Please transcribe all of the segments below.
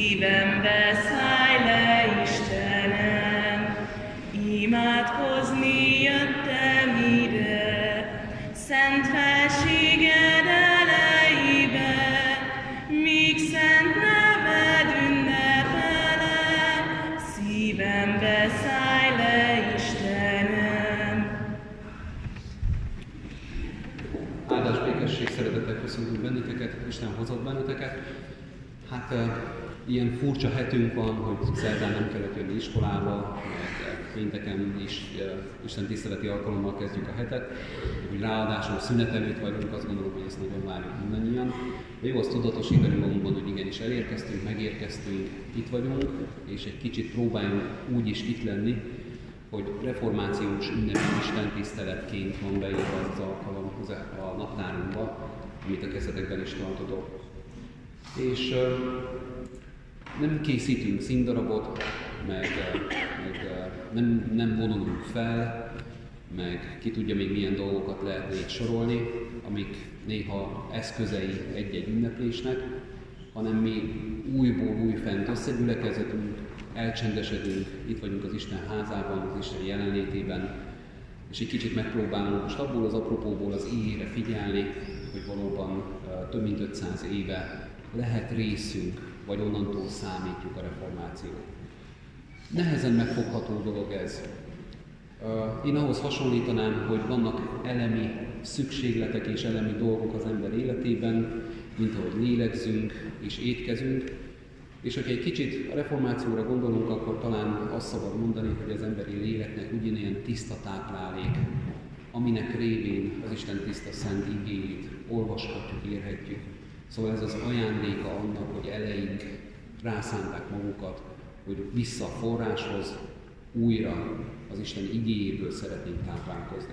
Szívembe szállj le, Istenem, imádkozni jöttem ide, szent felséged elejébe, míg szent neved ünnepelem, szívembe szállj le, Istenem. Áldás, békesség, szeretettel köszöntünk benneteket, Isten hozott benneteket. Hát ilyen furcsa hetünk van, hogy szerdán nem kellett jönni iskolába, meg pénteken is Isten tiszteleti alkalommal kezdjük a hetet, hogy ráadásul szünet előtt vagyunk, azt gondolom, hogy ezt nagyon várjuk mindannyian. De jó azt tudatosítani magunkban, hogy igenis elérkeztünk, megérkeztünk, itt vagyunk, és egy kicsit próbáljunk úgy is itt lenni, hogy reformációs ünnepi Isten tiszteletként van beírva az alkalom a naptárunkba, amit a kezdetekben is tartotok. És nem készítünk színdarabot, meg nem vonulunk fel, meg ki tudja még milyen dolgokat lehetne itt sorolni, amik néha eszközei egy-egy ünneplésnek, hanem mi újfent összegyülekezetünk, elcsendesedünk, itt vagyunk az Isten házában, az Isten jelenlétében, és egy kicsit megpróbálunk most abból az apropóból az igére figyelni, hogy valóban több mint 500 éve lehet részünk, vagy onnantól számítjuk a reformációt. Nehezen megfogható dolog ez. Én ahhoz hasonlítanám, hogy vannak elemi szükségletek és elemi dolgok az ember életében, mint ahogy lélegzünk és étkezünk, és hogyha egy kicsit a reformációra gondolunk, akkor talán azt szabad mondani, hogy az emberi léleknek ugyanilyen tiszta táplálék, aminek révén az Isten tiszta szent igéjét olvashatjuk, érhetjük. Szóval ez az ajándéka annak, hogy eleink rászánták magukat, hogy vissza a forráshoz, újra az Isten igéjéből szeretnénk táplálkozni.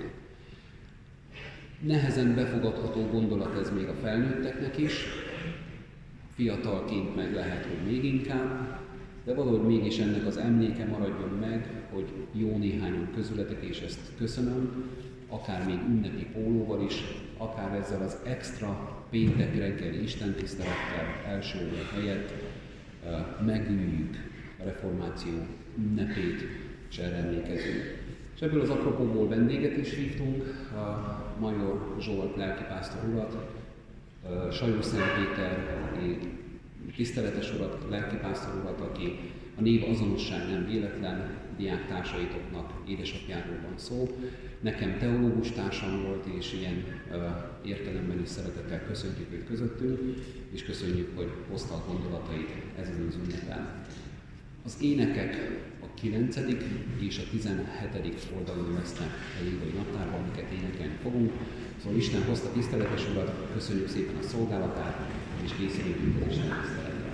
Nehezen befogadható gondolat ez még a felnőtteknek is, fiatalként meg lehet, hogy még inkább, de valahogy mégis ennek az emléke maradjon meg, hogy jó néhányan közületek, és ezt köszönöm, akár még ünnepi pólóval is, akár ezzel az extra péntek reggeli istentisztelettel első óra helyett megüljük a reformáció ünnepét, és erre emlékezünk. És ebből az apropóból vendéget is hívtunk, Major Zsolt lelkipásztor urat, Sajós Szent Péter tiszteletes urat, lelkipásztor urat, aki a név azonosság nem véletlen, diáktársaitoknak édesapjáról van szó. Nekem teológus társam volt, és ilyen értelemben is szeretettel köszöntjük őt közöttünk, és köszönjük, hogy hozta a gondolatait ezen az ünnepen. Az énekek a 9. és a 17. oldalon lesznek a Lévai naptárban, amiket énekelni fogunk. Szóval Isten hozta tiszteletes urat, köszönjük szépen a szolgálatát, és készülünk az Isten tiszteletre.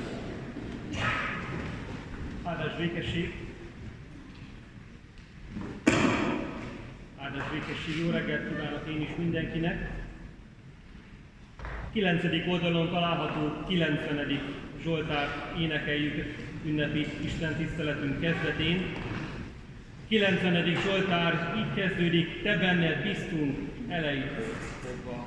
Áldás békesség! Áldás békesség! Jó reggelt kívánok én is mindenkinek! 9. oldalon található 90. Zsoltárt énekeljük ünnepi istentiszteletünk kezdetén. 90. Zsoltár így kezdődik: Te benned bíztunk elejétől fogva.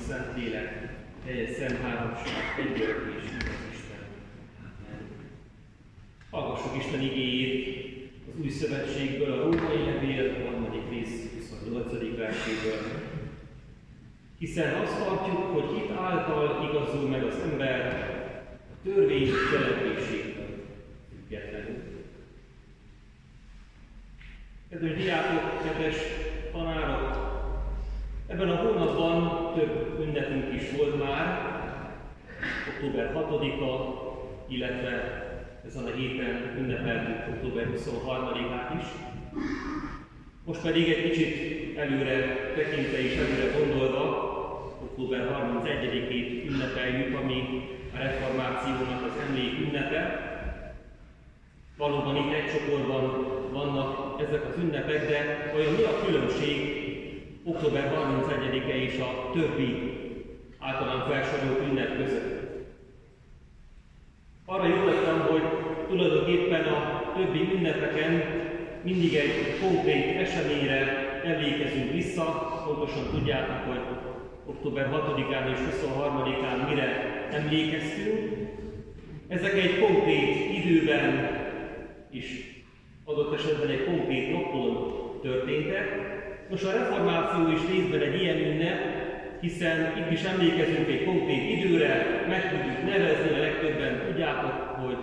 Szentlélek, teljes szent háromság, egyben és igaz Isten. Amen. Hallgassuk Isten igéjét az Új Szövetségből, a Római Levél 3. rész 28. verséből. Hiszen azt tartjuk, hogy hit által igazul meg az ember a törvény cselekvésétől függetlenül. Kedves diákok, kedves tanárok! Ebben a hónapban több ünnepünk is volt már, október 6-a, illetve ezen a héten ünnepeltünk október 23-át is. Most pedig egy kicsit előre tekintve és előre gondolva, október 31-ét ünnepeljük, ami a reformációnak az emlék ünnepe. Valóban itt egy csoportban vannak ezek az ünnepek, de vajon mi a különbség október 31-e és a többi általán felsorolt ünnep között? Arra jutottam, hogy tulajdonképpen a többi ünnepeken mindig egy konkrét eseményre emlékezünk vissza. Pontosan tudjátok, hogy október 6-án és 23-án mire emlékeztünk. Ezek egy konkrét időben és adott esetben egy konkrét napon történtek. Most a reformáció is részben egy ilyen ünnep, hiszen itt is emlékezünk egy konkrét időre, meg tudjuk nevezni, a legtöbben tudjátok, hogy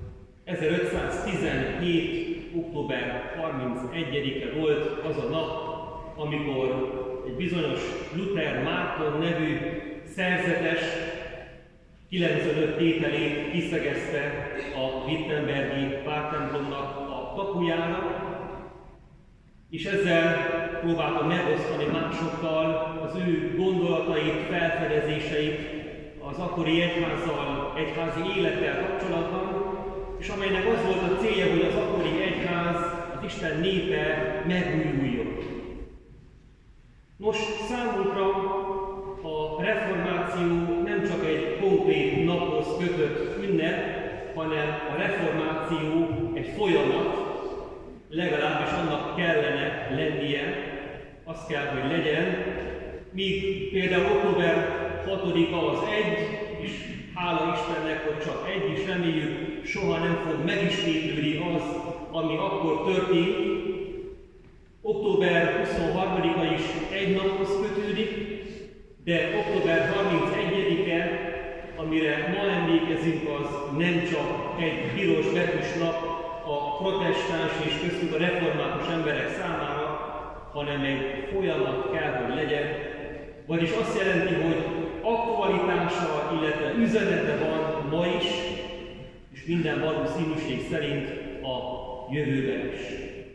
1517. október 31-e volt az a nap, amikor egy bizonyos Luther Márton nevű szerzetes 95 tételét kiszegezte a wittenbergi vártemplomnak a kapujára, és ezzel próbálta megosztani másokkal az ő gondolatait, felfedezéseit az akkori egyházzal, egyházi élettel kapcsolatban, és amelynek az volt a célja, hogy az akkori egyház, az Isten népe megújuljon. Nos, számunkra a reformáció nem csak egy konkrét naphoz kötött ünnep, hanem a reformáció egy folyamat, legalábbis annak kellene lennie, az kell, hogy legyen, míg például október 6-a az egy, és hála Istennek, hogy csak egy, és reméljük, soha nem fog megismétlődni az, ami akkor történt. Október 23-a is egy naphoz kötődik, de október 31-e, amire ma emlékezünk, az nem csak egy piros betűs nap a protestáns és köztük a református emberek számára, hanem egy folyamat kell, hogy legyen. Vagyis azt jelenti, hogy aktualitása, illetve üzenete van ma is, és minden valószínűség szerint a jövőben is.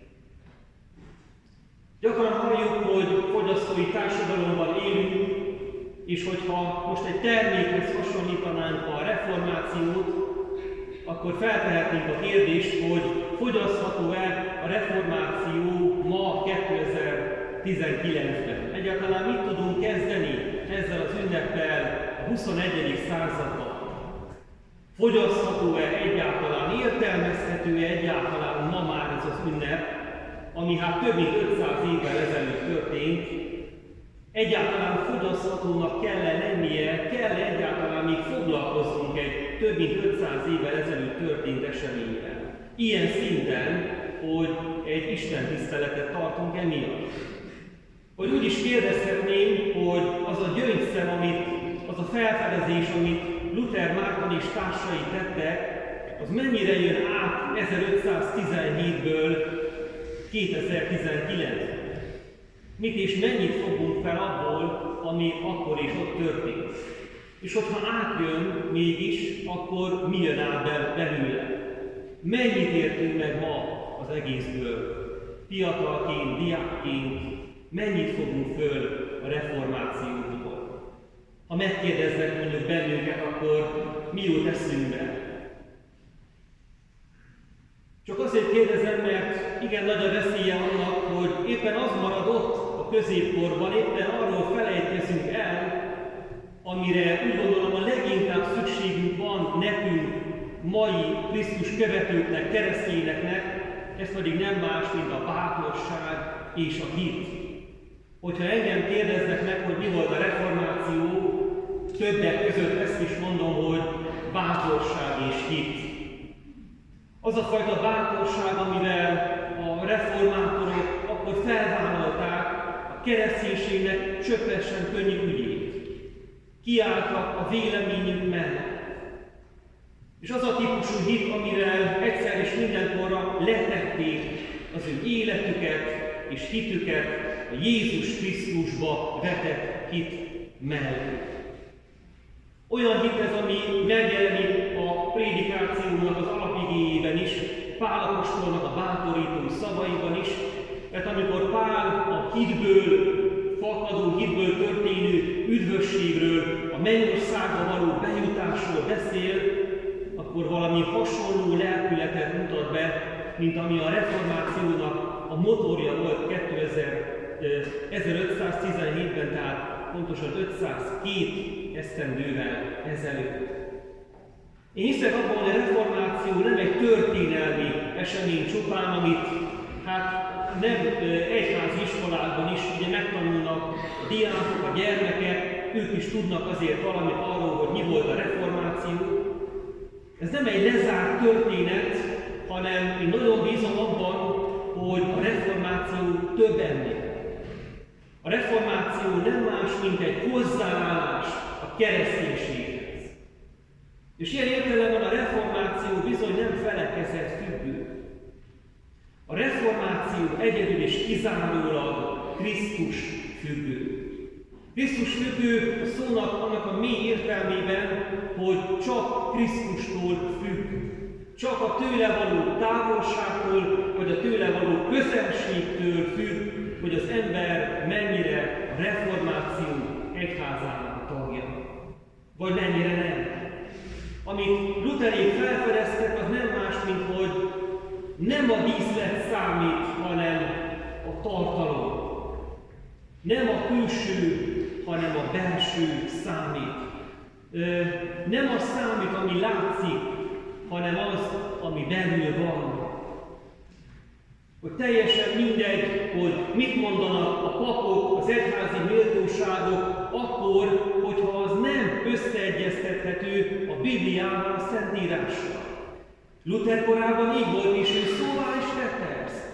Gyakran halljuk, hogy fogyasztói társadalomban élünk, és hogyha most egy termékhez hasonlítanánk a reformációt, akkor feltehetnénk a kérdést, hogy fogyasztható-e a reformáció ma 2019-ben. Egyáltalán mit tudunk kezdeni ezzel az ünneppel a 21. században? Fogyasztható-e egyáltalán, értelmezhető-e egyáltalán ma már ez az ünnep, ami hát több mint 500 évvel ezelőtt történt? Egyáltalán fogyaszthatónak kell-e lennie, kell-e egyáltalán még foglalkoznunk egy több mint 500 évvel ezelőtt történt eseményben? Ilyen szinten, hogy egy istentiszteletet tartunk emiatt. Vagy úgy is kérdezhetném, hogy az a gyöngyszem, az a felfedezés, amit Luther Márton és társai tettek, az mennyire jön át 1517-ből 2019-ben? Mit és mennyit fogunk fel abból, ami akkor és ott történt? És hogyha átjön mégis, akkor mi jön át belőle? Mennyit értünk meg ma az egészből? Fiatalként, diákként, mennyit fogunk föl a reformációból? Ha megkérdeznek mondjuk bennünket, akkor mi jut eszünkbe? Csak azért kérdezem, mert igen nagy a veszélye annak, hogy éppen az marad ott a középkorban, éppen arról felejtkezünk el, amire úgy gondolom a leginkább szükségünk van nekünk, mai Krisztus követőknek, keresztényeknek, ez pedig nem más, mint a bátorság és a hit. Hogyha engem kérdeznek meg, hogy mi volt a reformáció, többek között ezt is mondom, hogy bátorság és hit. Az a fajta bátorság, amivel a reformátorok akkor felvállalták a kereszténységnek csöppesen könnyű ügyét. Kiálltak a véleményük mellett. És az a típusú hit, amivel egyszer és mindenkorra letették az ő életüket és hitüket a Jézus Krisztusba vetett hit mellett. Olyan hit ez, ami megjelenik a prédikációnak az alapigéjében is, Pál apostolnak a bátorító szavaiban is, mert amikor Pál a hitből, fakadó hitből történő üdvösségről, a mennyországba való bejutásról beszél, akkor valami hasonló lelkületet mutat be, mint ami a reformációnak a motorja volt 1517-ben, tehát pontosan 502 esztendővel ezelőtt. Én hiszek abban, hogy a reformáció nem egy történelmi esemény csupán, amit nem egyházi iskolákban is ugye megtanulnak a diákok, a gyermekek, ők is tudnak azért valamit arról, hogy mi volt a reformáció. Ez nem egy lezárt történet, hanem én nagyon bízom abban, hogy a reformáció több ennél. A reformáció nem más, mint egy hozzáállás a kereszténységhez. És ilyen értelemben a reformáció bizony nem felekezett függő. A reformáció egyedül és kizárólag Krisztus függő. Krisztus függő a szónak annak a mély értelmében, hogy csak Krisztustól függ. Csak a tőle való távolságtól, vagy a tőle való közelségtől függ, hogy az ember mennyire a reformáció egyházának tagja. Vagy mennyire nem. Amit Lutherék felfedeztek, az nem más, mint hogy nem a díszlet számít, hanem a tartalom. Nem a külső, hanem a belső számít. Nem az számít, ami látszik, hanem az, ami belül van. Hogy teljesen mindegy, hogy mit mondanak a papok, az egyházi méltóságok, akkor, hogyha az nem összeegyeztethető a Bibliával, a Szentírással. Luther korában így volt, és ő szóvá is tette ezt.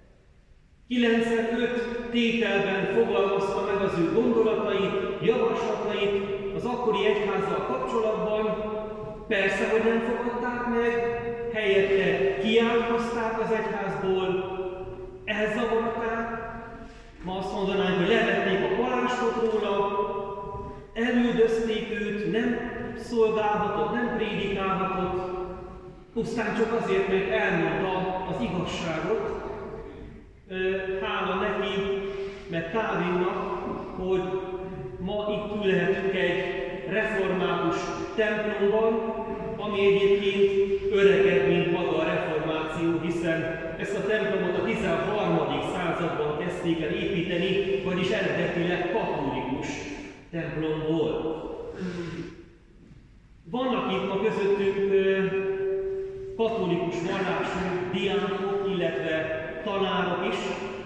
95 tételben fogalmazta meg az ő gondolatait, javaslatait az akkori egyházzal kapcsolatban. Persze, hogy nem fogadták meg, helyette kiáltozták az egyházból, elzavarták, ma azt mondanánk, hogy levették a palástot róla, elüldözték őt, nem szolgálhatott, nem prédikálhatott, pusztán csak azért, mert elmondta az igazságot. Hála neki, meg Calvinnak, hogy ma itt ülhetünk egy református templomban, ami egyébként öregebb, mint maga a reformáció, hiszen ezt a templomot a 13. században kezdték el építeni, vagyis eredetileg katolikus templom volt. Vannak itt ma közöttünk katolikus vallású diákok, illetve tanárok is,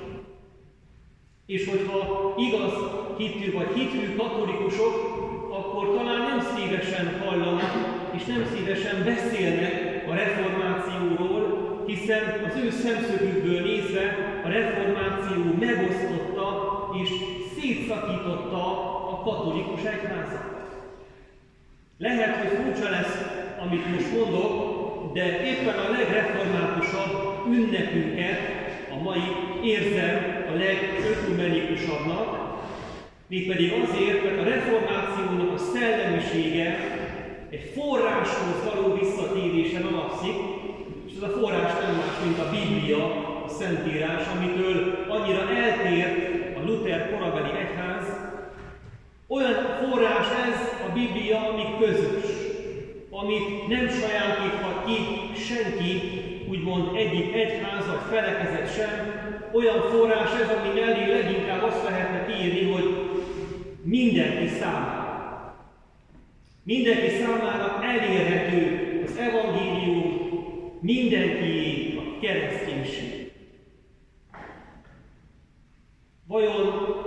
és hogyha igaz hitű vagy hitű katolikusok, akkor talán nem szívesen hallanak, és nem szívesen beszélnek a reformációról, hiszen az ő szemszögükből nézve a reformáció megosztotta és szétszakította a katolikus egyházat. Lehet, hogy furcsa lesz, amit most mondok, de éppen a legreformátusabb ünnepünket a mai érzem a legökumenikusabbnak, mégpedig azért, mert a reformációnak a szellemisége egy forráshoz való visszatérésen alapszik, és ez a forrás nem más, mint a Biblia, a Szentírás, amitől annyira eltért a Luther korabeli egyház. Olyan forrás ez a Biblia, ami közös, amit nem sajátíthat ki senki, úgymond egyik egyház vagy felekezet sem. Olyan forrás ez, ami mellé leginkább azt lehetne kiírni, hogy mindenki számára. Mindenki számára elérhető az evangélium, mindenkié a kereszténység. Vajon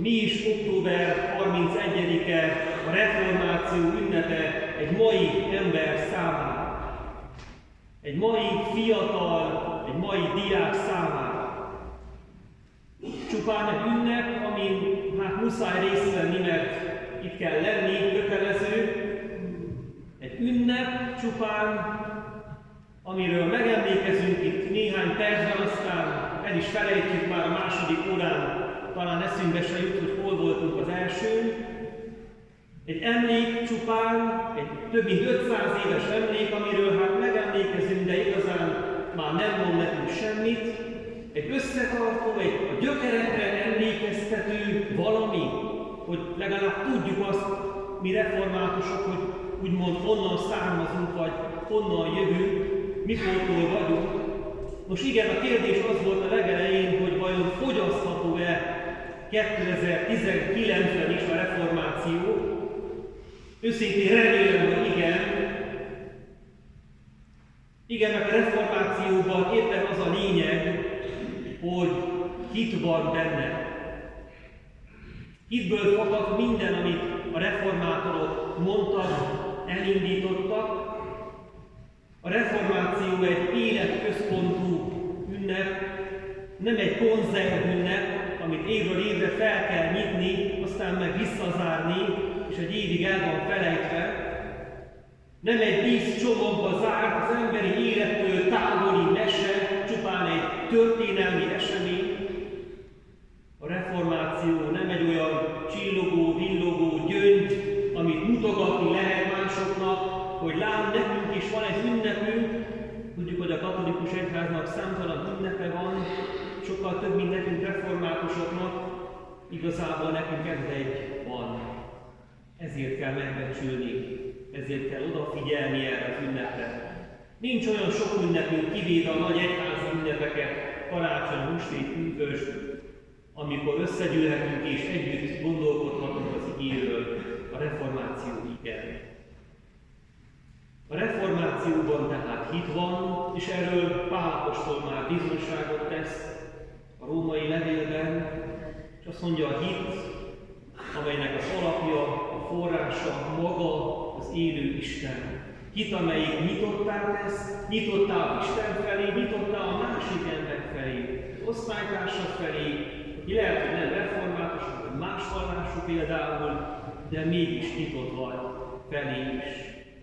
mi is október 31-e a reformáció ünnepe egy mai ember számára, egy mai fiatal, egy mai diák számára. Csupán egy ünnep, amin muszáj részt venni, mert itt kell lenni, kötelező. Egy ünnep csupán, amiről megemlékezünk itt néhány percben, aztán el is felejtjük már a második órán, talán eszünkbe se jut, hogy hol voltunk az elsőn. Egy emlék csupán, egy több mint 500 éves emlék, amiről megemlékezünk, de igazán már nem mond nekünk semmit. Egy összetartó, egy a gyökerekre emlékeztető valami, hogy legalább tudjuk azt, mi reformátusok, hogy úgymond honnan származunk, vagy honnan jövünk, mikortól vagyunk. Most igen, a kérdés az volt a legelején, hogy vajon fogyasztható-e 2019-ben is a reformáció. Őszintén remélem, hogy igen. Igen, mert a reformációban éppen az a lényeg, hogy hit van benne. Hitből fakad minden, amit a reformátorok mondtak, elindítottak. A reformáció egy életközpontú ünnep, nem egy konzervünnep, amit évről évre fel kell nyitni, aztán meg visszazárni, és egy évig el van felejtve. Nem egy díszcsomagba zárt, az emberi élettől távoli mese, csupán egy történelmi esemény. A reformáció nem egy olyan csillogó, villogó gyöngy, amit mutogatni lehet másoknak, hogy lám, nekünk is van egy ünnepünk. Tudjuk, hogy a katolikus egyháznak számtalan ünnepe van, sokkal több, mint nekünk reformátusoknak. Igazából nekünk ez egy van. Ezért kell megbecsülni, ezért kell odafigyelni erre az ünnepre. Nincs olyan sok ünnepünk, kivéve a nagy egyházi ünnepeket, karácsony, húsvét, pünkösd, amikor összegyűlhetünk és együtt gondolkodhatunk az igéről. A reformáció igen. A reformációban tehát hit van, és erről Pál apostol már bizonyságot tesz a római levélben, és azt mondja, a hit, amelynek az alapja, a forrása maga az élő Isten. Hit, amelyik nyitottá tesz, nyitottá Isten felé, nyitottá a másik ember felé, az osztálytársak felé, aki lehet, hogy nem református, vagy más vallású például, de mégis nyitott vagy felé is.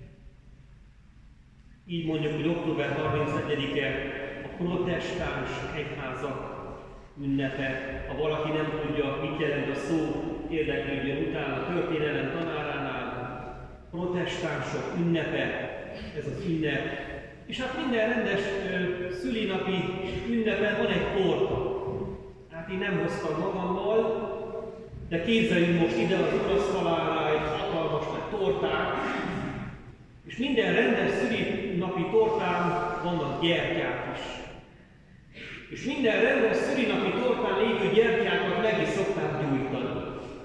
Így mondjuk, hogy október 31-e a protestáns egyházak ünnepe. Ha valaki nem tudja, mit jelent a szó, érdeklődjön utána a történelem tanáránál. Protestánsok ünnepe, ez az ünnep. És hát minden rendes szülinapi ünnepen van egy torta. Hát én nem hoztam magammal, de képzeljünk most ide az urasztalára egy hatalmas nagy tortát, és minden rendes szülinapi tortán vannak gyertyák is. És minden rendes szülinapi tortán lévő gyertyákat meg is szokták gyújtani.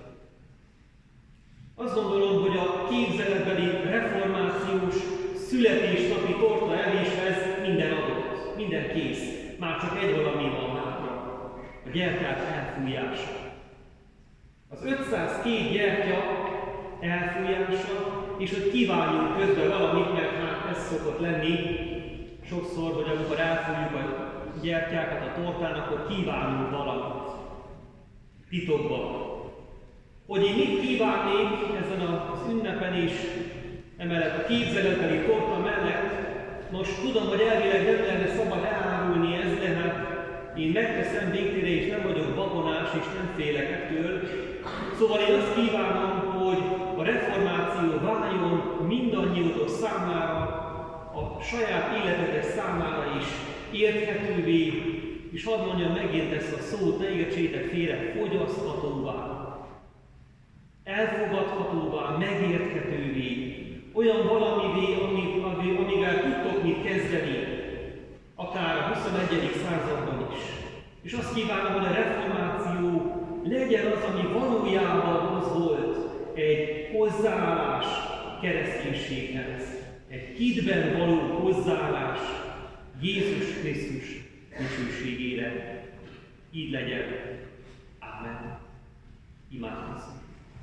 Azt gondolom, hogy a képzeletbeli reformációs születésnapi torta evéshez minden adott, minden kész. Már csak egy valami van hátra, a gyertyák elfújása. Az 502 gyertya elfújása, és hogy kívánjunk közben valamit, mert hát ez szokott lenni sokszor, hogy amikor elfújjuk a gyertyákat a tortán, akkor kívánunk valamit titokban. Hogy én mit kívánnék ezen az ünnepen is, emellett a képzeletbeli torta mellett, most tudom, hogy elvileg nem lenne szabad elárulni ezt, de hát én megteszem végtére, és nem vagyok babonás, és nem félek ettől. Szóval én azt kívánom, hogy a reformáció váljon mindannyiótok számára, a saját életetek számára is érthetővé, és hadd mondjam megint ezt a szót, ne értsétek félre, fogyaszthatóvá, elfogadhatóvá, megérthetővé, olyan valamivé, amivel tudtok mit kezdeni, akár a 21. században is. És azt kívánom, hogy a reformáció legyen az, ami valójában az volt, egy hozzáállás kereszténységhez, egy hitben való hozzáállás Jézus Krisztus dicsőségére. Így legyen. Amen. Imádkozzunk.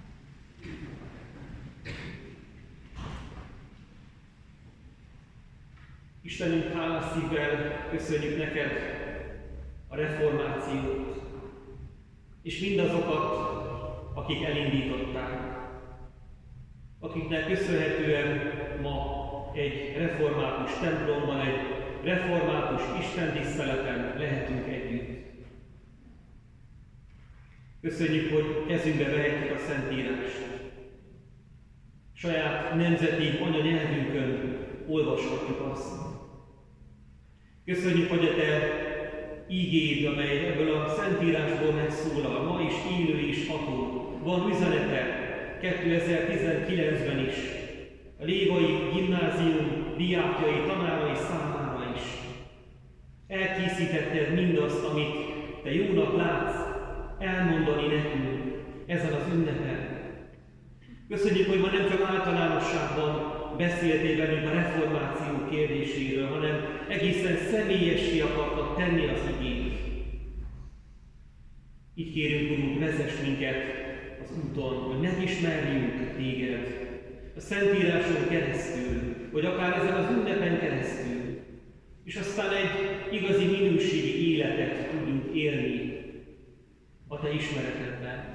Istenünk, hálás szívvel köszönjük neked a reformációt, és mindazokat, akik elindították, akiknek köszönhetően ma egy református templomban, egy református istentiszteleten lehetünk együtt. Köszönjük, hogy kezünkbe vehetjük a Szentírást. Saját nemzeti anyanyelvünkön olvashatjuk azt. Köszönjük, hogy a te ígéd, amely ebből a Szentírásból megszólal, ma is élő és ható. Van üzenete 2019-ben is, a Lévai Gimnázium diákjai, tanárai számára is. Elkészítetted mindazt, amit te jónak látsz elmondani nekünk ezen az ünnepen. Köszönjük, hogy ma nem csak általánosságban beszéltél velünk a reformáció kérdéséről, hanem egészen személyessé akartad tenni az igét. Így kérünk, Urunk, vezess minket az úton, hogy megismerjünk téged a Szentíráson keresztül, vagy akár ezen az ünnepen keresztül, és aztán egy igazi minőségi életet tudjunk élni a te ismeretedben.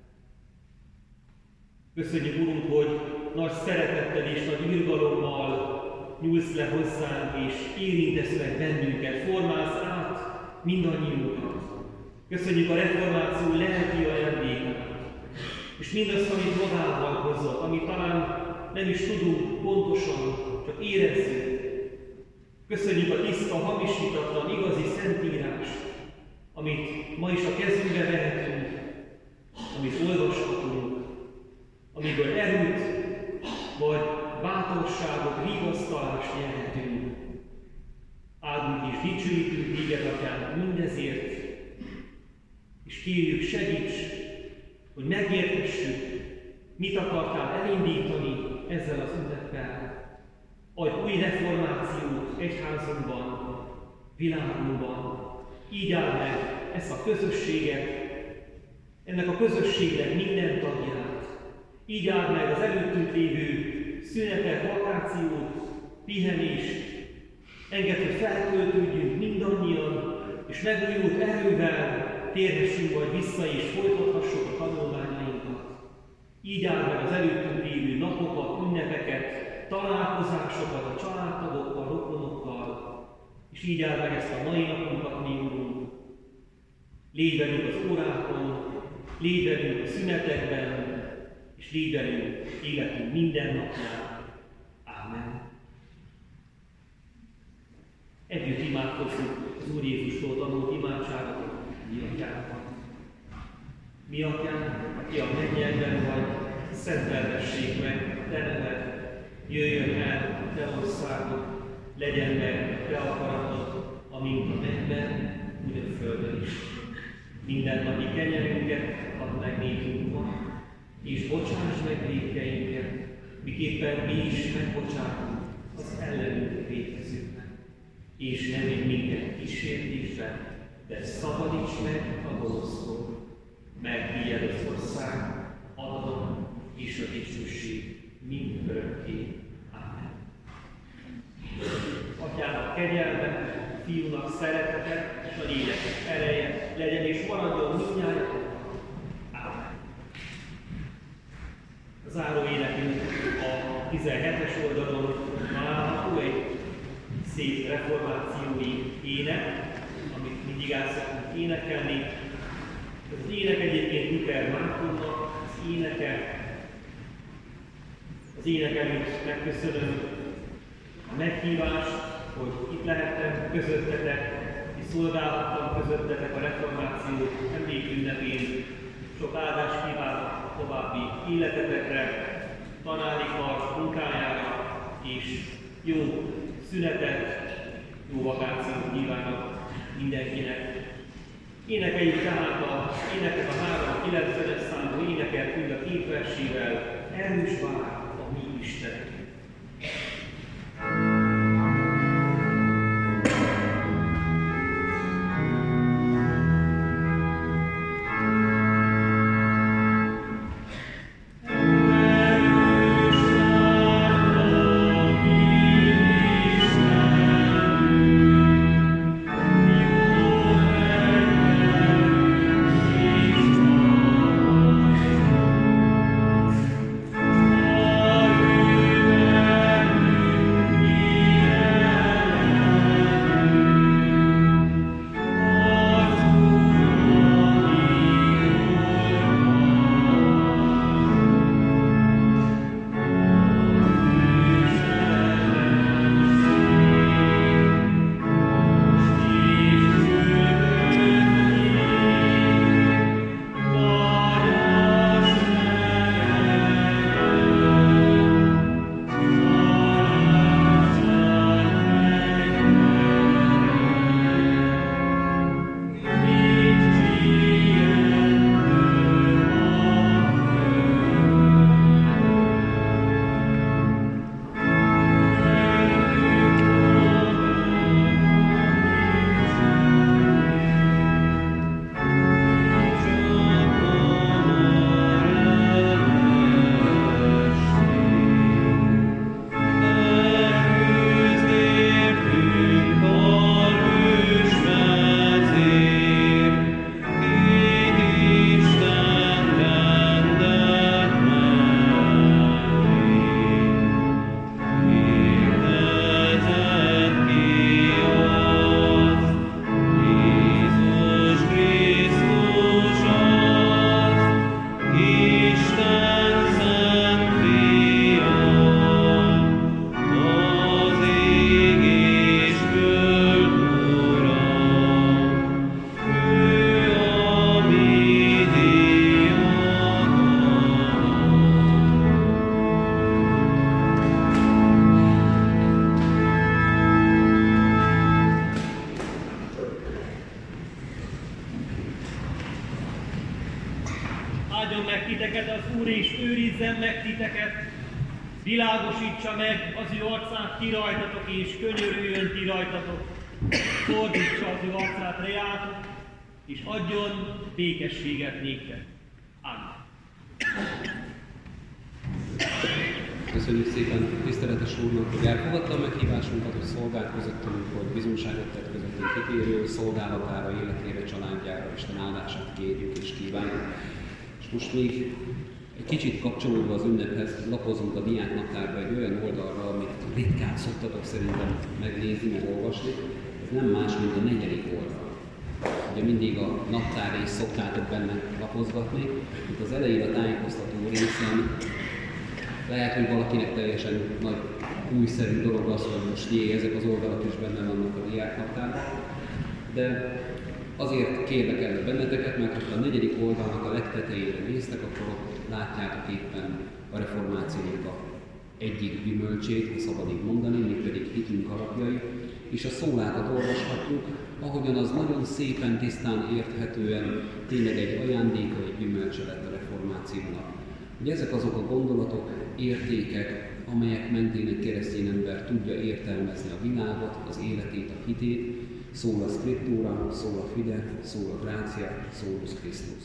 Köszönjük, Urunk, hogy nagy szeretettel és nagy irgalommal nyúlsz le hozzánk, és érintesz meg bennünket, formálsz át mindannyiunkat. Köszönjük a reformáció lelki ajándékát, és mindazt, amit magával hozott, amit talán nem is tudunk pontosan, csak érezzük. Köszönjük a tiszta, hamisítatlan, igazi Szentírást, amit ma is a kezünkbe vehetünk, amit olvashatunk, amiből erőt, vagy bátorságot, vigasztalást nyerhetünk. Áldunk és dicsőítünk téged, Atyánk, mindezért, és kérjük, segíts, hogy megértessük, mit akartál elindítani ezzel az ünneppel. Adj új reformációt egyházunkban, világunkban. Így áld meg ezt a közösséget, ennek a közösségnek minden tagját. Így áld meg az előttünk lévő szünetet, vakációt, pihenést. Engedd, hogy feltöltődjünk mindannyian, és megújult erővel térhessünk majd vissza, és folytathassuk a tanulmányainkat. Így áld meg az előttünk lévő napokat, ünnepeket, találkozásokat a családtagokkal, rokonokkal, és így áld meg ezt a mai napunkat, mi Urunk. Légy velünk az órákon, légy velünk a szünetekben, és légy velünk életünk minden napján. Ámen. Együtt imádkozzuk az Úr Jézustól tanult imádságot, mi Atyánkban. Mi Atyánk, aki a mennyekben vagy, szenteltessék meg te neved, jöjjön el te országod, legyen meg te akaratod, amint a mennyben, úgy a földön is. Mindennapi kenyerünket add meg nékünk ma, és bocsáss meg vétkeinket, miképpen mi is megbocsátunk az ellenünk vétkezőknek. És ne vigy minket kísértésbe, de szabadíts meg a gonosztól, mert tiéd az ország, hatalom és a dicsőség mind örökké. Ámen. Atyának kegyelme, Fiúnak szeretete és a Lélek ereje legyen és maradjon mindnyájatokkal. Ámen. A záró énekünk a 17-es oldalon található egy szép reformációi ének, amit mindig el szoktunk énekelni. Ez az ének egyébként Luther Mártonnak az éneke. Az ének előtt megköszönöm a meghívást, hogy itt lehettem közöttetek, és szolgálhattam közöttetek a reformáció emlékünnepén. Sok áldást kívánok a további életetekre, tanári kar munkájára, és jó szünetet, jó vakációt kívánok mindenkinek. Énekeljük tehát az éneket a 390-es számú éneket, mind a két versével, erős vár a mi Istenünk. titeket az Úr, és őrizzen meg titeket. Világosítsa meg az ő arcát ti rajtatok, és könyörüljön ti rajtatok. Fordítsa az ő arcát reátok, és adjon békességet néktek. Amen. Köszönjük szépen tiszteletes Úrnak, hogy elfogadta a meghívásunkat, hogy szolgált közöttünk, hogy bizonyságot tett közöttünk kitérő szolgálatára, életére, családjára, Isten áldását kérjük és kívánjuk. És most még egy kicsit kapcsolódva az ünnephez lapozunk a diáknaptárba egy olyan oldalra, amit ritkán szoktatok szerintem megnézni, meg olvasni. Ez nem más, mint a 4. oldal. Ugye mindig a naptár részt szoktátok benne lapozgatni. Itt az elején a tájékoztató részen lehet, hogy valakinek teljesen nagy újszerű dolog az, hogy most ezek az oldalak is benne vannak a diáknaptárban. De azért kérlek el benneteket, mert ha a 4. oldalnak a legtetejére néztek, akkor ott látjátok éppen a reformációnak a egyik gyümölcsét, ha szabad így mondani, mégpedig hitünk alapjai, és a szólákat olvashatjuk, ahogyan az nagyon szépen, tisztán, érthetően tényleg egy ajándéka, egy gyümölcse lett a reformációnak. Ugye ezek azok a gondolatok, értékek, amelyek mentén egy keresztény ember tudja értelmezni a világot, az életét, a hitét, szól a Scriptura, szól a Fide, szól a Grácia, szólus Christus.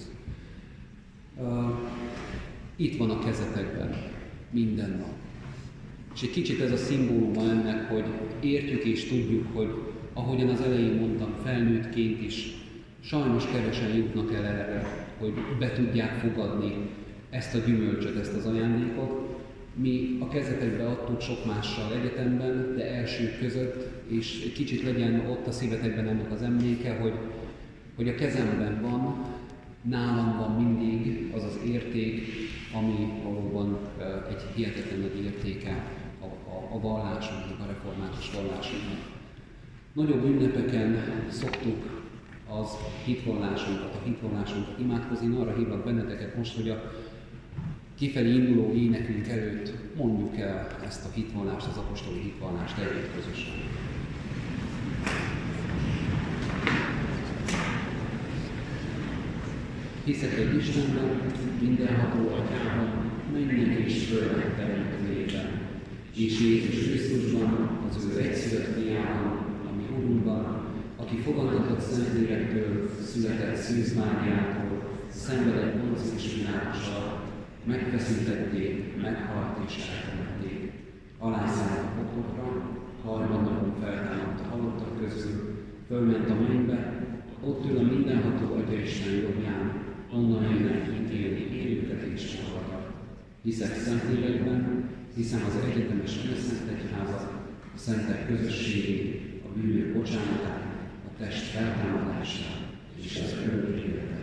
Itt van a kezetekben, minden nap. És egy kicsit ez a szimbóluma ennek, hogy értjük és tudjuk, hogy ahogyan az elején mondtam, felnőttként is sajnos kevesen jutnak el erre, hogy be tudják fogadni ezt a gyümölcsöt, ezt az ajándékot. Mi a kezetekbe adtuk sok mással egyetemben, de elsők között, és egy kicsit legyen ott a szívetekben ennek az emléke, hogy a kezemben van, nálam van mindig az az érték, ami valóban egy hihetetlen nagy értéke a vallásunknak, a református vallásunknak. Nagyobb ünnepeken szoktuk az hitvallásunkat, a hitvallásunkat imádkozni. Én arra hívlak benneteket most, hogy a kifelé induló énekünk előtt mondjuk el ezt a hitvallást, az apostoli hitvallást együtt közösen. Hiszek egy Istenben, mindenható Atyában, mennyek és földek teremtőjében, és Jézus Krisztusban, az ő egyszülött fiában, ami Urunkban, aki fogantatott Szentlélektől, született Szűz Máriától, szenvedett Pontius Pilátussal, megfeszítették, meghalt és eltemették. Alászállt a poklokra, harmadnapon feltámadt a halottak közül, fölment a mennybe, ott ül a mindenható Atyaisten jobbján, onnan jönnek ítélni élőket és csalvakat. Hiszek Szentlélekben, hiszem az egyetemes összeszent egyházat, a szentek közösségét, a bűnök bocsánatát, a test feltámadását és az örök életet.